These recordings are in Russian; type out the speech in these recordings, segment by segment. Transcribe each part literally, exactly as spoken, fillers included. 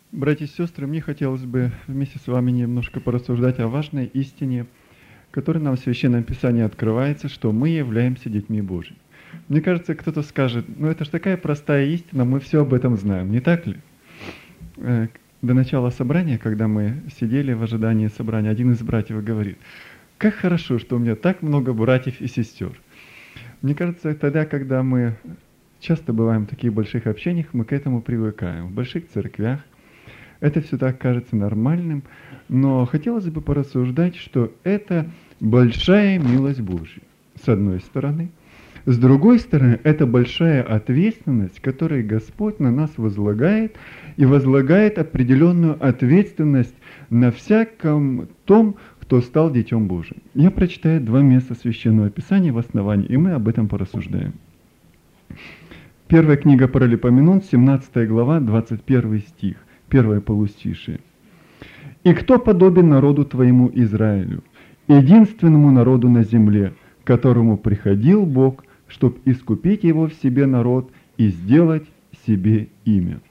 Братья и сестры, мне хотелось бы вместе с вами немножко порассуждать о важной истине, которая нам в Священном Писании открывается, что мы являемся детьми Божьими. Мне кажется, кто-то скажет, ну это же такая простая истина, мы все об этом знаем, не так ли? До начала собрания, когда мы сидели в ожидании собрания, один из братьев говорит, как хорошо, что у меня так много братьев и сестер. Мне кажется, тогда, когда мы часто бываем в таких больших общениях, мы к этому привыкаем. В больших церквях это все так кажется нормальным, но хотелось бы порассуждать, что это большая милость Божья, с одной стороны. С другой стороны, это большая ответственность, которую Господь на нас возлагает, и возлагает определенную ответственность на всяком том, кто стал Детем Божьим. Я прочитаю два места Священного Писания в основании, и мы об этом порассуждаем. Первая книга Паралипоменон, семнадцатая глава, двадцать первый стих. Первое полустишие. «И кто подобен народу твоему Израилю, единственному народу на земле, к которому приходил Бог, чтобы искупить его в себе народ и сделать себе имя».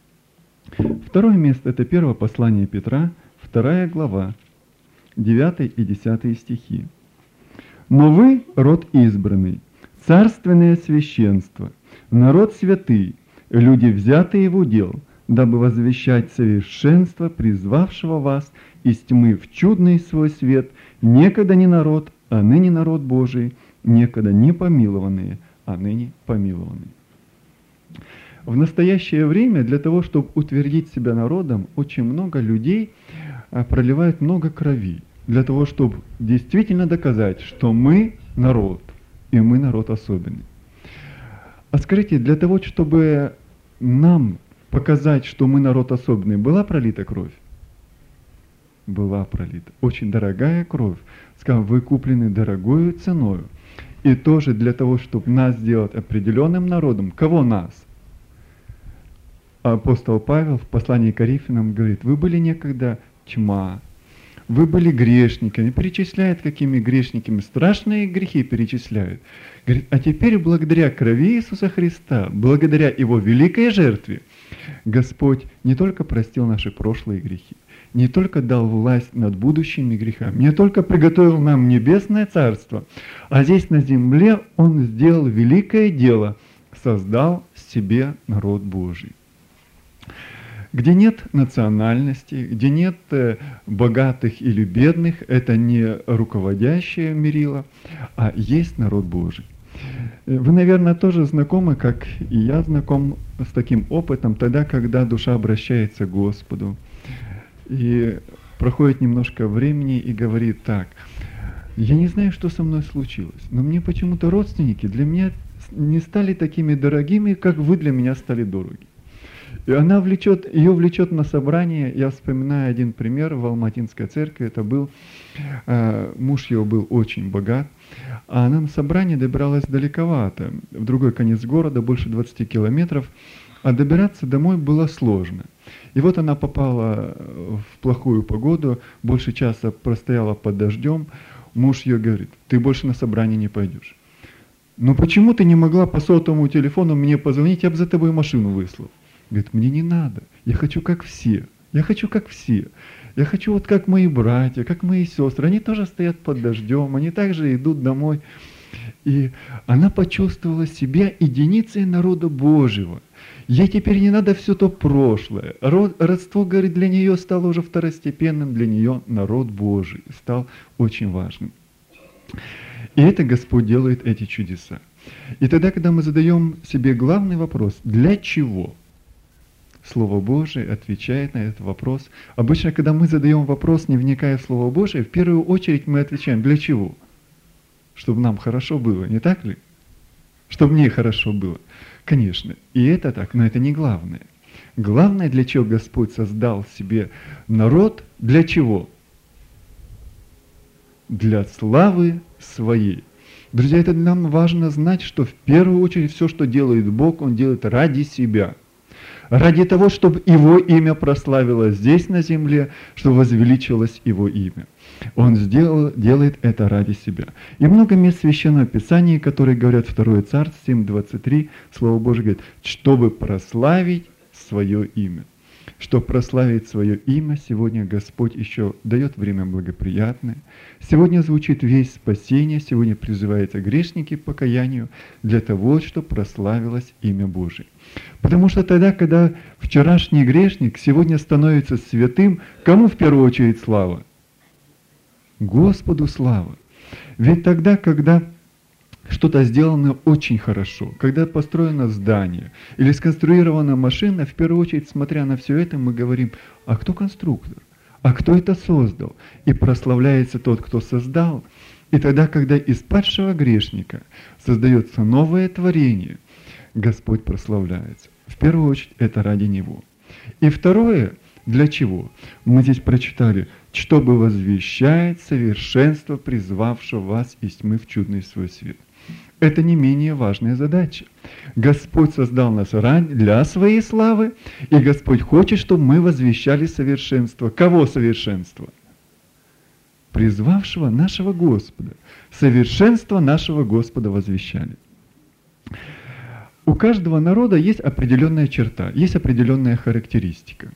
Второе место – это первое послание Петра, вторая глава, девятый и десятый стихи. «Но вы – род избранный, царственное священство, народ святый, люди, взятые в удел, дабы возвещать совершенство призвавшего вас из тьмы в чудный свой свет, некогда не народ, а ныне народ Божий, некогда не помилованные, а ныне помилованные». В настоящее время для того, чтобы утвердить себя народом, очень много людей проливают много крови, для того, чтобы действительно доказать, что мы народ, и мы народ особенный. А скажите, для того, чтобы нам показать, что мы народ особенный, была пролита кровь? Была пролита. Очень дорогая кровь. Сказал, вы куплены дорогою ценою. И тоже для того, чтобы нас сделать определенным народом. Кого нас? Апостол Павел в послании к Коринфянам говорит, вы были некогда тьма, вы были грешниками, перечисляет, какими грешниками, страшные грехи перечисляют. Говорит, а теперь благодаря крови Иисуса Христа, благодаря Его великой жертве, Господь не только простил наши прошлые грехи, не только дал власть над будущими грехами, не только приготовил нам небесное царство, а здесь на земле Он сделал великое дело, создал себе народ Божий. Где нет национальности, где нет богатых или бедных, это не руководящее мерило, а есть народ Божий. Вы, наверное, тоже знакомы, как и я знаком с таким опытом, тогда, когда душа обращается к Господу, и проходит немножко времени и говорит так, я не знаю, что со мной случилось, но мне почему-то родственники для меня не стали такими дорогими, как вы для меня стали дороги. И она влечет, ее влечет на собрание. Я вспоминаю один пример в Алматинской церкви. Это был, э, муж его был очень богат, а она на собрание добиралась далековато, в другой конец города, больше двадцати километров, а добираться домой было сложно. И вот она попала в плохую погоду, больше часа простояла под дождем. Муж ее говорит, ты больше на собрание не пойдешь. Но почему ты не могла по сотовому телефону мне позвонить, я бы за тобой машину выслал? Говорит, мне не надо, я хочу как все, я хочу как все. Я хочу вот как мои братья, как мои сестры. Они тоже стоят под дождем, они также идут домой. И она почувствовала себя единицей народа Божьего. Ей теперь не надо все то прошлое. Родство, говорит, для нее стало уже второстепенным, для нее народ Божий стал очень важным. И это Господь делает эти чудеса. И тогда, когда мы задаем себе главный вопрос, для чего? Слово Божие отвечает на этот вопрос. Обычно, когда мы задаем вопрос, не вникая в Слово Божие, в первую очередь мы отвечаем, для чего? Чтобы нам хорошо было, не так ли? Чтобы мне хорошо было. Конечно, и это так, но это не главное. Главное, для чего Господь создал себе народ, для чего? Для славы своей. Друзья, это нам важно знать, что в первую очередь все, что делает Бог, Он делает ради себя. Ради того, чтобы Его имя прославилось здесь на земле, чтобы возвеличилось Его имя. Он сделал, делает это ради себя. И много мест Священного Писания, которые говорят, второе Царств семь двадцать три, Слово Божие говорит, чтобы прославить свое имя. что прославить свое имя сегодня Господь еще дает время благоприятное. Сегодня звучит весть спасения, сегодня призываются грешники к покаянию для того, чтобы прославилось имя Божие. Потому что тогда, когда вчерашний грешник сегодня становится святым, кому в первую очередь слава? Господу слава. Ведь тогда, когда что-то сделано очень хорошо, когда построено здание или сконструирована машина, в первую очередь, смотря на все это, мы говорим, а кто конструктор? А кто это создал? И прославляется тот, кто создал. И тогда, когда из падшего грешника создается новое творение, Господь прославляется. В первую очередь, это ради Него. И второе, для чего? Мы здесь прочитали, чтобы возвещает совершенство призвавшего вас из тьмы в чудный свой свет. Это не менее важная задача. Господь создал нас для своей славы, и Господь хочет, чтобы мы возвещали совершенство. Кого совершенство? Призвавшего нашего Господа. Совершенство нашего Господа возвещали. У каждого народа есть определенная черта, есть определенная характеристика.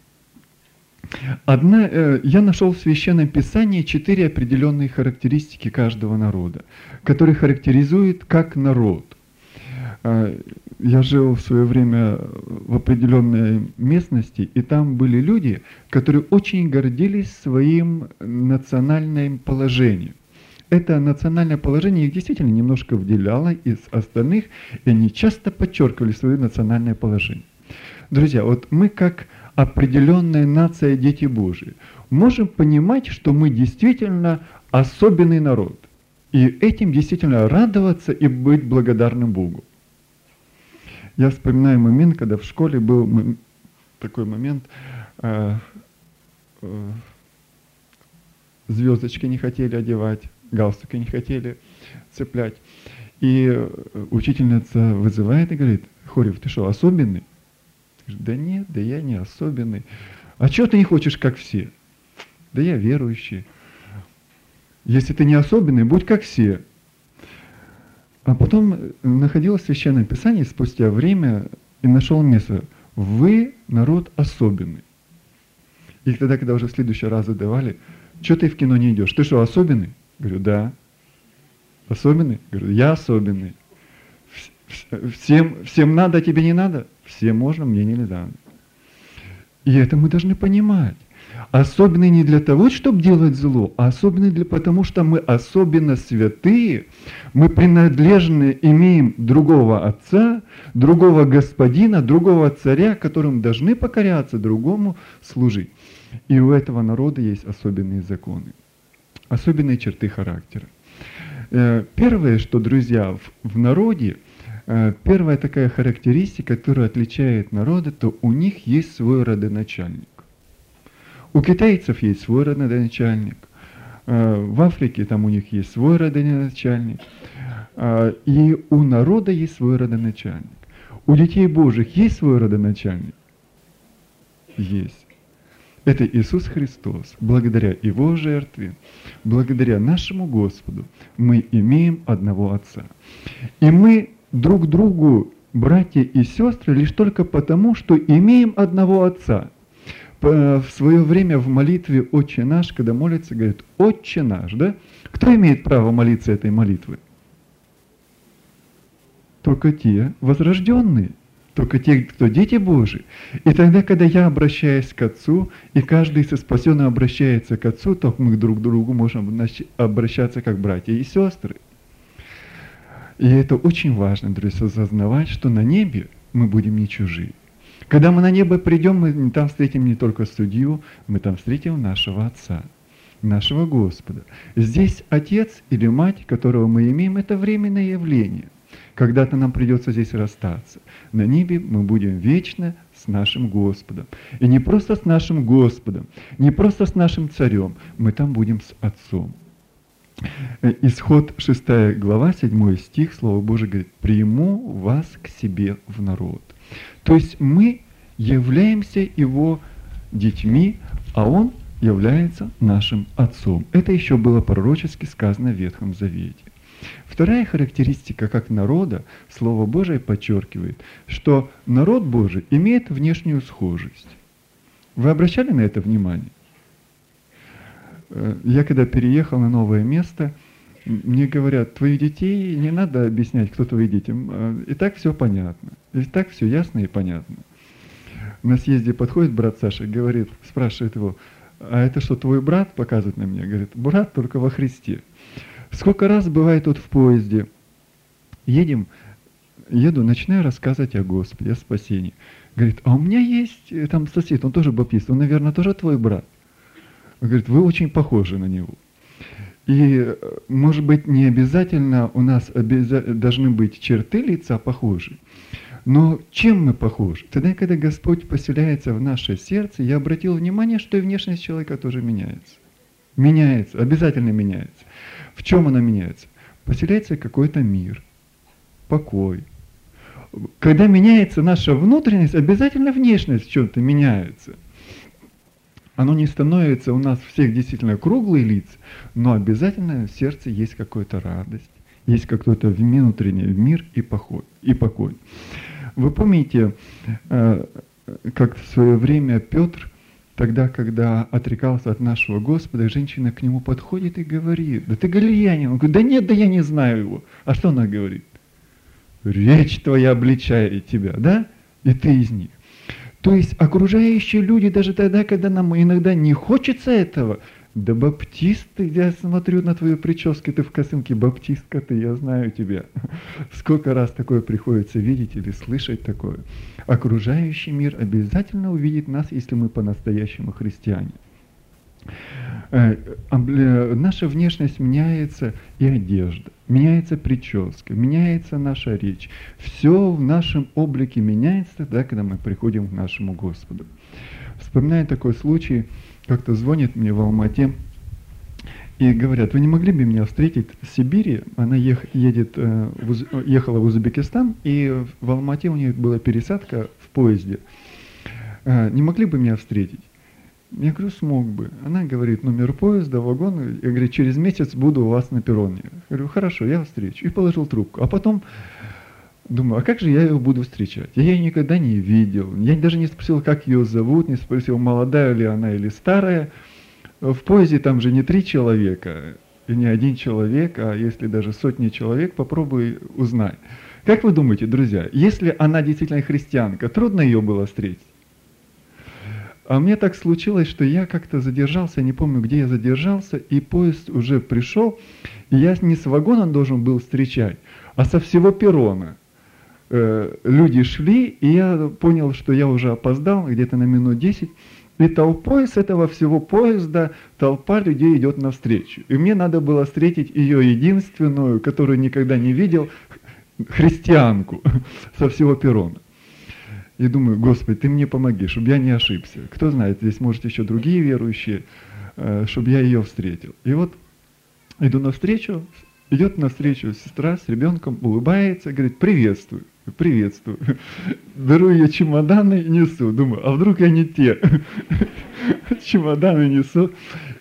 Одна, э, я нашел в Священном Писании четыре определенные характеристики каждого народа, которые характеризуют как народ. Э, я жил в свое время в определенной местности, и там были люди, которые очень гордились своим национальным положением. Это национальное положение их действительно немножко выделяло из остальных, и они часто подчеркивали свое национальное положение. Друзья, вот мы как определенная нация, дети Божии, можем понимать, что мы действительно особенный народ. И этим действительно радоваться и быть благодарным Богу. Я вспоминаю момент, когда в школе был такой момент, э, э, звездочки не хотели одевать, галстуки не хотели цеплять. И учительница вызывает и говорит: Хорев, ты что, особенный? Да нет, да я не особенный. А что ты не хочешь, как все? Да я верующий. Если ты не особенный, будь как все. А потом находил в Священном Писании спустя время и нашел место. Вы народ особенный. И тогда, когда уже в следующий раз задавали, что ты в кино не идешь? Ты что, особенный? Говорю, да. Особенный? Говорю, я особенный. Всем, всем надо, а тебе не надо? Всем можно, мне не надо. И это мы должны понимать. Особенный не для того, чтобы делать зло, а особенный для потому, что мы особенно святые, мы принадлежны, имеем другого Отца, другого Господина, другого Царя, которым должны покоряться, другому служить. И у этого народа есть особенные законы, особенные черты характера. Первое, что, друзья, в народе, первая такая характеристика, которая отличает народы, то у них есть свой родоначальник. У китайцев есть свой родоначальник, в Африке там у них есть свой родоначальник, и у народа есть свой родоначальник. У детей Божьих есть свой родоначальник? Есть. Это Иисус Христос. Благодаря Его жертве, благодаря нашему Господу, мы имеем одного Отца. И мы друг другу, братья и сестры, лишь только потому, что имеем одного Отца. В свое время в молитве «Отче наш», когда молится, говорит «Отче наш», да? Кто имеет право молиться этой молитвой? Только те возрожденные, только те, кто дети Божии. И тогда, когда я обращаюсь к Отцу, и каждый со спасенным обращается к Отцу, то мы друг к другу можем обращаться как братья и сестры. И это очень важно, друзья, осознавать, что на небе мы будем не чужие. Когда мы на небо придем, мы там встретим не только судью, мы там встретим нашего Отца, нашего Господа. Здесь Отец или Мать, которого мы имеем, это временное явление. Когда-то нам придется здесь расстаться. На небе мы будем вечно с нашим Господом. И не просто с нашим Господом, не просто с нашим Царем, мы там будем с Отцом. Исход шестая глава, седьмой стих, Слово Божие говорит: «Приму вас к себе в народ». То есть мы являемся Его детьми, а Он является нашим Отцом. Это еще было пророчески сказано в Ветхом Завете. Вторая характеристика как народа, Слово Божие подчеркивает, что народ Божий имеет внешнюю схожесть. Вы обращали на это внимание? Я когда переехал на новое место, мне говорят, твоих детей не надо объяснять, кто твои дети. И так все понятно. И так все ясно и понятно. На съезде подходит брат Саша и говорит, спрашивает его, а это что, твой брат? Показывает на меня. Говорит, брат только во Христе. Сколько раз бывает вот в поезде, едем, еду, начинаю рассказывать о Господе, о спасении. Говорит, а у меня есть там сосед, он тоже баптист, он, наверное, тоже твой брат. Он говорит, вы очень похожи на него. И, может быть, не обязательно у нас обяза- должны быть черты лица похожи, но чем мы похожи? Тогда, когда Господь поселяется в наше сердце, я обратил внимание, что и внешность человека тоже меняется. Меняется, обязательно меняется. В чем она меняется? Поселяется какой-то мир, покой. Когда меняется наша внутренность, обязательно внешность в чем-то меняется. Оно не становится у нас всех действительно круглые лица, но обязательно в сердце есть какая-то радость, есть какой-то внутренний мир и покой. И покой. Вы помните, как в свое время Петр, тогда, когда отрекался от нашего Господа, женщина к нему подходит и говорит, да ты галилеянин. Он говорит, да нет, да я не знаю его. А что она говорит? Речь твоя обличает тебя, да? И ты из них. То есть окружающие люди, даже тогда, когда нам иногда не хочется этого, да баптист ты, я смотрю на твою прическу, ты в косынке, баптистка ты, я знаю тебя. Сколько раз такое приходится видеть или слышать такое. Окружающий мир обязательно увидит нас, если мы по-настоящему христиане. Наша внешность меняется, и одежда, меняется прическа, меняется наша речь. Все в нашем облике меняется тогда, когда мы приходим к нашему Господу. Вспоминаю такой случай, как-то звонит мне в Алмате и говорят, вы не могли бы меня встретить в Сибири? Она ех, едет, в Уз, ехала в Узбекистан, и в Алмате у нее была пересадка в поезде. Не могли бы меня встретить? Я говорю, смог бы. Она говорит, номер поезда, вагон. Я говорю, через месяц буду у вас на перроне. Я говорю, хорошо, я встречу. И положил трубку. А потом думаю, а как же я ее буду встречать? Я ее никогда не видел. Я даже не спросил, как ее зовут, не спросил, молодая ли она или старая. В поезде там же не три человека, и не один человек, а если даже сотни человек, попробуй узнай. Как вы думаете, друзья, если она действительно христианка, трудно ее было встретить? А мне так случилось, что я как-то задержался, не помню, где я задержался, и поезд уже пришел, и я не с вагона должен был встречать, а со всего перрона. Э, люди шли, и я понял, что я уже опоздал, где-то на минут десять, и толпой с этого всего поезда толпа людей идет навстречу. И мне надо было встретить ее единственную, которую никогда не видел, христианку со всего перрона. И думаю, Господи, Ты мне помоги, чтобы я не ошибся. Кто знает, здесь, может, еще другие верующие, чтобы я ее встретил. И вот иду навстречу, идет навстречу сестра с ребенком, улыбается, говорит, приветствую, приветствую. Беру ее чемоданы и несу. Думаю, а вдруг я не те? Чемоданы несу.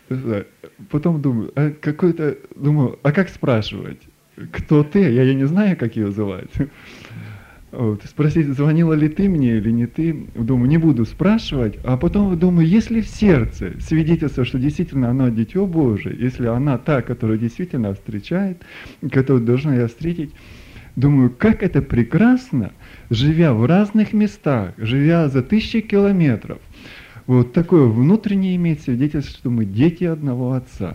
Потом думаю, а какой-то, думаю, а как спрашивать? Кто ты? Я, я не знаю, как ее звать. Вот, спросить, звонила ли ты мне или не ты, думаю, не буду спрашивать, а потом думаю, если в сердце свидетельство, что действительно она дитё Божие, если она та, которую действительно встречает, которую должна я встретить, думаю, как это прекрасно, живя в разных местах, живя за тысячи километров, вот такое внутреннее иметь свидетельство, что мы дети одного Отца.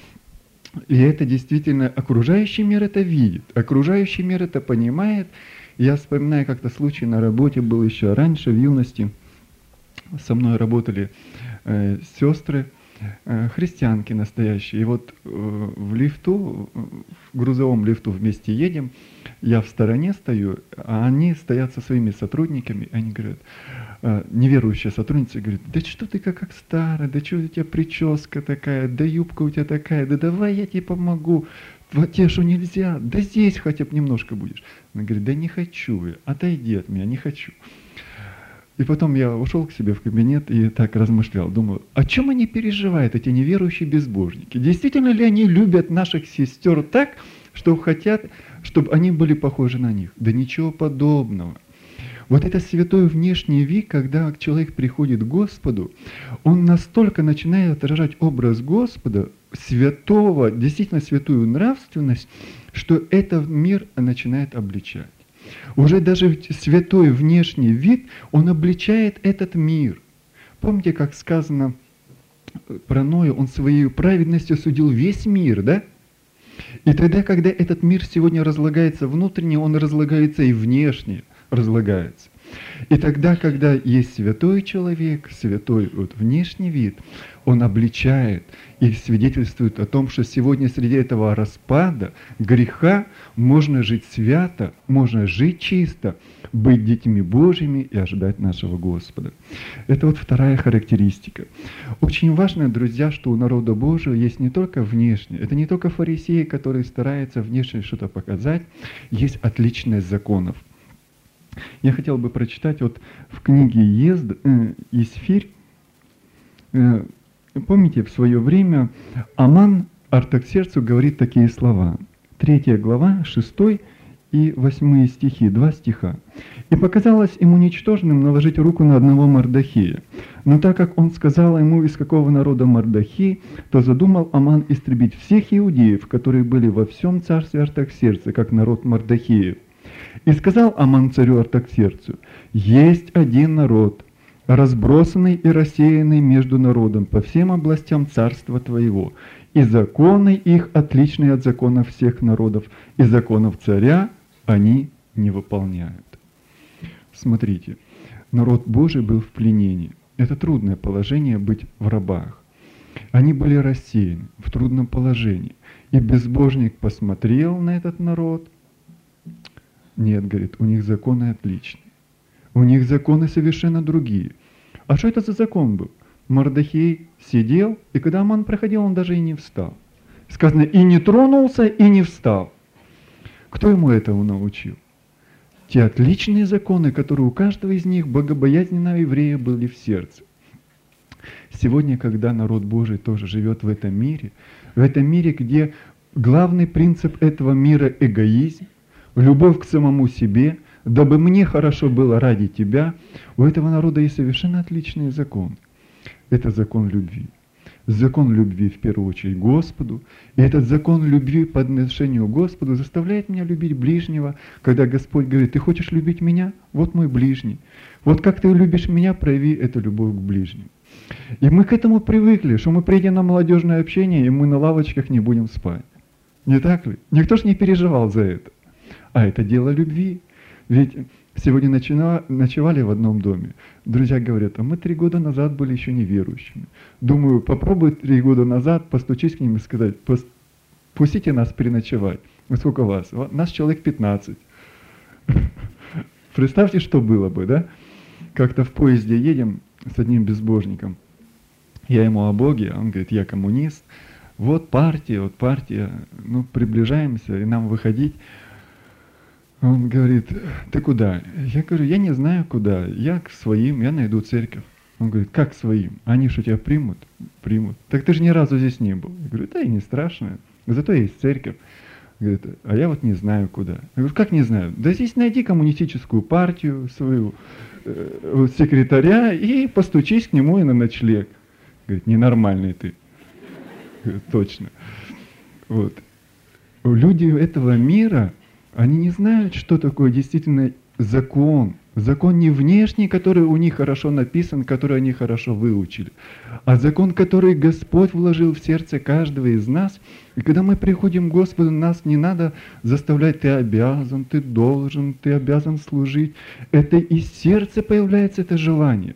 И это действительно, окружающий мир это видит, окружающий мир это понимает. Я вспоминаю, как-то случай на работе был еще раньше, в юности. Со мной работали э, сестры, э, христианки настоящие. И вот э, в лифту, в грузовом лифту вместе едем, я в стороне стою, а они стоят со своими сотрудниками, они говорят, э, неверующая сотрудница говорит, да что ты как, как старая, да что у тебя прическа такая, да юбка у тебя такая, да давай я тебе помогу. Вот тебе что нельзя, да здесь хотя бы немножко будешь. Она говорит, да не хочу я, отойди от меня, не хочу. И потом я ушел к себе в кабинет и так размышлял, думаю, о чем они переживают, эти неверующие безбожники? Действительно ли они любят наших сестер так, что хотят, чтобы они были похожи на них? Да ничего подобного. Вот это святой внешний вид, когда человек приходит к Господу, он настолько начинает отражать образ Господа, святого, действительно святую нравственность, что этот мир начинает обличать. Уже даже святой внешний вид, он обличает этот мир. Помните, как сказано про Ноя, он своей праведностью судил весь мир, да? И тогда, когда этот мир сегодня разлагается внутренне, он разлагается и внешне разлагается. И тогда, когда есть святой человек, святой вот, внешний вид, он обличает и свидетельствует о том, что сегодня среди этого распада, греха, можно жить свято, можно жить чисто, быть детьми Божьими и ожидать нашего Господа. Это вот вторая характеристика. Очень важно, друзья, что у народа Божьего есть не только внешнее, это не только фарисеи, которые стараются внешне что-то показать, есть отличность законов. Я хотел бы прочитать вот в книге Езд, э, Исфирь. Э, помните, в свое время Аман Артаксерцу говорит такие слова. Третья глава, шестой и восьмые стихи, два стиха. «И показалось ему ничтожным наложить руку на одного Мардохея. Но так как он сказал ему, из какого народа Мардохей, то задумал Аман истребить всех иудеев, которые были во всем царстве Артаксерца, как народ Мардохеев. И сказал Аман царю Артаксерцу: есть один народ, разбросанный и рассеянный между народом по всем областям царства твоего, и законы их отличные от законов всех народов, и законов царя они не выполняют». Смотрите, народ Божий был в пленении. Это трудное положение быть в рабах. Они были рассеяны, в трудном положении. И безбожник посмотрел на этот народ. Нет, говорит, у них законы отличные. У них законы совершенно другие. А что это за закон был? Мардохей сидел, и когда Аман проходил, он даже и не встал. Сказано, и не тронулся, и не встал. Кто ему этого научил? Те отличные законы, которые у каждого из них богобоязненного еврея были в сердце. Сегодня, когда народ Божий тоже живет в этом мире, в этом мире, где главный принцип этого мира – эгоизм, любовь к самому себе, дабы мне хорошо было ради тебя, у этого народа есть совершенно отличный закон. Это закон любви. Закон любви в первую очередь Господу. И этот закон любви по отношению к Господу заставляет меня любить ближнего, когда Господь говорит: ты хочешь любить меня? Вот мой ближний. Вот как ты любишь меня, прояви эту любовь к ближнему. И мы к этому привыкли, что мы приедем на молодежное общение, и мы на лавочках не будем спать. Не так ли? Никто ж не переживал за это. А это дело любви. Ведь сегодня начина, ночевали в одном доме. Друзья говорят: а мы три года назад были еще неверующими. Думаю, попробуй три года назад постучись к ним и сказать: пустите нас переночевать. Вы сколько вас? Нас человек пятнадцать. Представьте, что было бы, да? Как-то в поезде едем с одним безбожником. Я ему о Боге, а он говорит: я коммунист. Вот партия, вот партия. Ну, приближаемся, и нам выходить. Он говорит: ты куда? Я говорю: я не знаю куда, я к своим, я найду церковь. Он говорит: как к своим? Они что, тебя примут? Примут. Так ты же ни разу здесь не был. Я говорю: да и не страшно, зато есть церковь. Говорит: а я вот не знаю куда. Я говорю: как не знаю? Да здесь найди коммунистическую партию, свою э, вот, секретаря, и постучись к нему и на ночлег. Говорит: ненормальный ты. Говорю: точно. Вот. Люди этого мира, они не знают, что такое действительно закон. Закон не внешний, который у них хорошо написан, который они хорошо выучили, а закон, который Господь вложил в сердце каждого из нас. И когда мы приходим к Господу, нас не надо заставлять: ты обязан, ты должен, ты обязан служить. Это из сердца появляется это желание.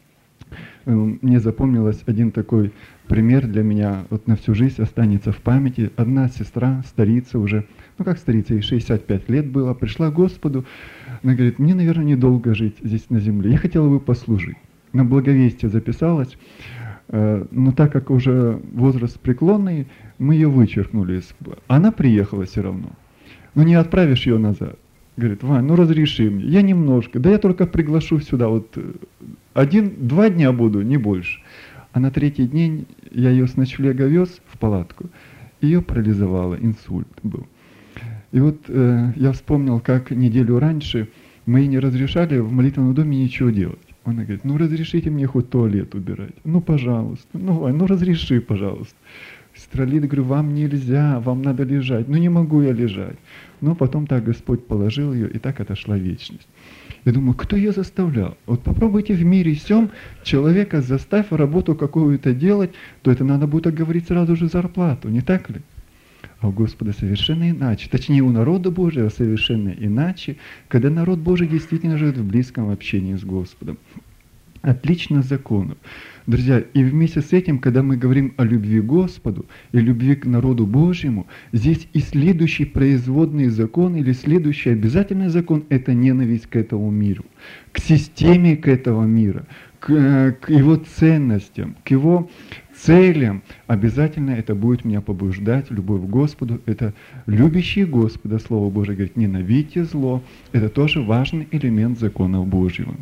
Мне запомнилось один такой пример для меня, вот на всю жизнь останется в памяти. Одна сестра, старица уже, ну как старица, ей шестьдесят пять лет было, пришла к Господу. Она говорит: мне, наверное, недолго жить здесь на земле, я хотела бы послужить. На благовестие записалась, но так как уже возраст преклонный, мы ее вычеркнули. Она приехала все равно, но не отправишь ее назад. Говорит: Вань, ну разреши мне, я немножко, да я только приглашу сюда, вот один-два дня буду, не больше. А на третий день я ее с ночлега вез в палатку, ее парализовало, инсульт был. И вот э, я вспомнил, как неделю раньше мы ей не разрешали в молитвенном доме ничего делать. Она говорит, ну разрешите мне хоть туалет убирать. Ну, пожалуйста. Ну, Вань, ну разреши, пожалуйста. Сестра Лида, говорю, вам нельзя, вам надо лежать. Ну, не могу я лежать. Но потом так Господь положил ее, и так отошла вечность. Я думаю, кто ее заставлял? Вот попробуйте в мире всем человека заставь работу какую-то делать, то это надо будет говорить сразу же зарплату, не так ли? А у Господа совершенно иначе. Точнее, у народа Божьего совершенно иначе, когда народ Божий действительно живет в близком общении с Господом. Отлично законов. Друзья, и вместе с этим, когда мы говорим о любви к Господу и любви к народу Божьему, здесь и следующий производный закон или следующий обязательный закон – это ненависть к этому миру, к системе к этого мира, к, к его ценностям, к его целям. Обязательно это будет меня побуждать, любовь к Господу. Это любящий Господа, Слово Божие говорит, ненавидьте зло. Это тоже важный элемент закона Божьего.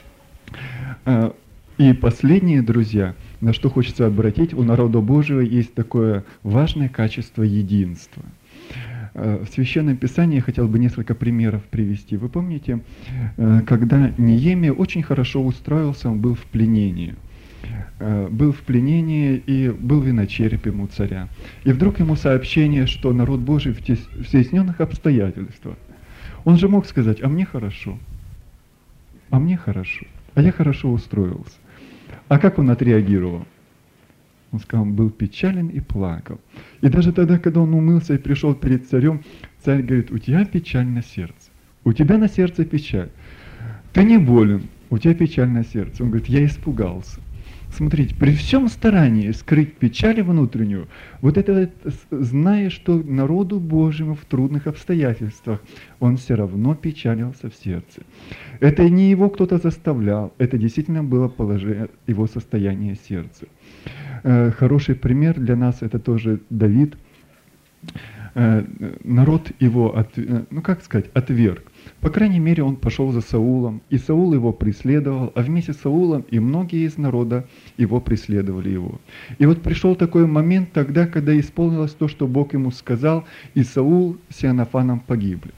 И последнее, друзья, на что хочется обратить, у народа Божьего есть такое важное качество единства. В Священном Писании я хотел бы несколько примеров привести. Вы помните, когда Неемия очень хорошо устроился, он был в пленении. Был в пленении и был виночерпием у царя. И вдруг ему сообщение, что народ Божий в стесненных обстоятельствах. Он же мог сказать, а мне хорошо, а мне хорошо, а я хорошо устроился. А как он отреагировал? Он сказал, он был печален и плакал. И даже тогда, когда он умылся и пришел перед царем, царь говорит, у тебя печаль на сердце, у тебя на сердце печаль. Ты не болен, у тебя печаль на сердце. Он говорит, я испугался. Смотрите, при всем старании скрыть печаль внутреннюю, вот это, зная, что народу Божьему в трудных обстоятельствах, он все равно печалился в сердце. Это не его кто-то заставлял, это действительно было положение его состояния сердца. Хороший пример для нас это тоже Давид. Народ его, от, ну как сказать, отверг. По крайней мере, он пошел за Саулом, и Саул его преследовал, а вместе с Саулом и многие из народа его преследовали его. И вот пришел такой момент тогда, когда исполнилось то, что Бог ему сказал, и Саул с Иоаннафаном погибли.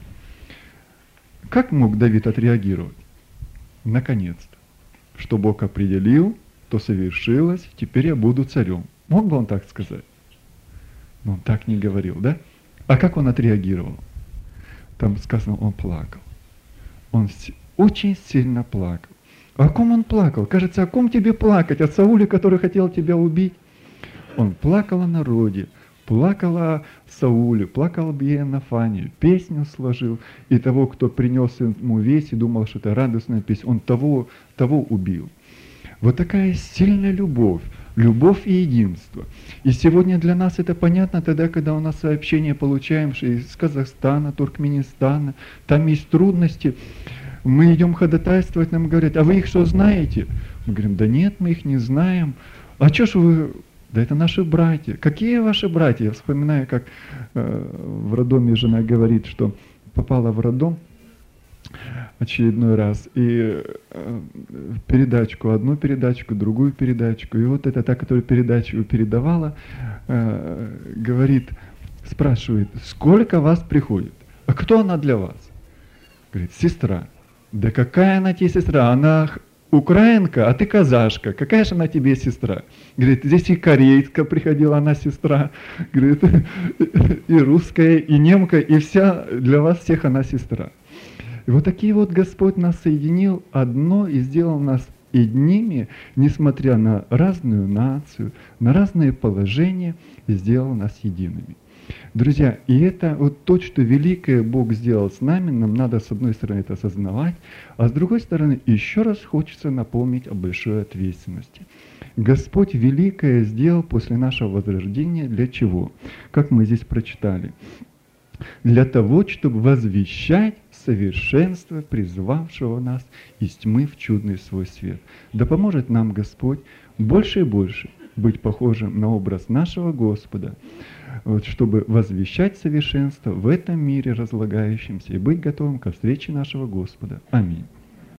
Как мог Давид отреагировать? Наконец-то. Что Бог определил, то совершилось, теперь я буду царем. Мог бы он так сказать? Но он так не говорил, да? А как он отреагировал? Там сказано, он плакал. Он очень сильно плакал. О ком он плакал? Кажется, о ком тебе плакать? О Сауле, который хотел тебя убить? Он плакал о народе, плакал о Сауле, плакал об Иоаннафане, песню сложил, и того, кто принес ему весть и думал, что это радостная песня, он того, того убил. Вот такая сильная любовь, любовь и единство. И сегодня для нас это понятно тогда, когда у нас сообщения получаем из Казахстана, Туркменистана, там есть трудности. Мы идем ходатайствовать, нам говорят, а вы их что знаете? Мы говорим, да нет, мы их не знаем. А что ж вы... Да это наши братья. Какие ваши братья? Я вспоминаю, как э, в роддоме жена говорит, что попала в роддом очередной раз, и э, передачку, одну передачку, другую передачку, и вот эта та, которая передачу передавала, э, говорит, спрашивает, сколько вас приходит? А кто она для вас? Говорит, сестра. Да какая она тебе сестра? Она украинка, а ты казашка. Какая же она тебе сестра? Говорит, здесь и корейка приходила, она сестра. Говорит, и русская, и немка, и вся, для вас всех она сестра. И вот такие вот Господь нас соединил одно и сделал нас одними, несмотря на разную нацию, на разные положения, и сделал нас едиными. Друзья, и это вот то, что великое Бог сделал с нами, нам надо с одной стороны это осознавать, а с другой стороны еще раз хочется напомнить о большой ответственности. Господь великое сделал после нашего возрождения для чего? Как мы здесь прочитали. Для того, чтобы возвещать совершенство, призвавшего нас из тьмы в чудный свой свет. Да поможет нам Господь больше и больше быть похожим на образ нашего Господа, вот, чтобы возвещать совершенство в этом мире разлагающемся и быть готовым ко встрече нашего Господа. Аминь.